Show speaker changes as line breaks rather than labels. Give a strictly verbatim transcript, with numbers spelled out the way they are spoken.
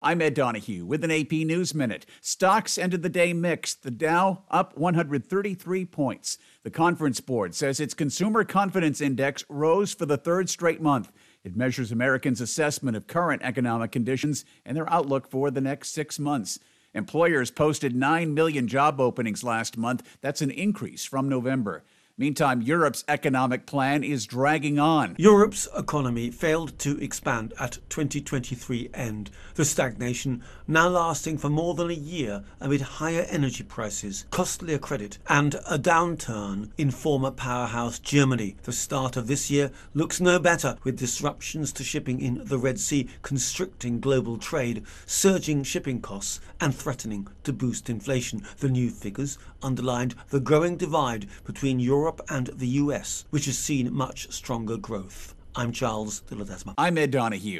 I'm Ed Donahue with an A P News Minute. Stocks ended the day mixed. The Dow up one hundred thirty-three points. The Conference Board says its Consumer Confidence Index rose for the third straight month. It measures Americans' assessment of current economic conditions and their outlook for the next six months. Employers posted nine million job openings last month. That's an increase from November. Meantime, Europe's economic plan is dragging on.
Europe's economy failed to expand at twenty twenty-three end, the stagnation now lasting for more than a year amid higher energy prices, costlier credit, and a downturn in former powerhouse Germany. The start of this year looks no better, with disruptions to shipping in the Red Sea constricting global trade, surging shipping costs, and threatening to boost inflation. The new figures underlined the growing divide between Europe and the U S, which has seen much stronger growth. I'm Charles de Ledesma.
I'm Ed Donahue.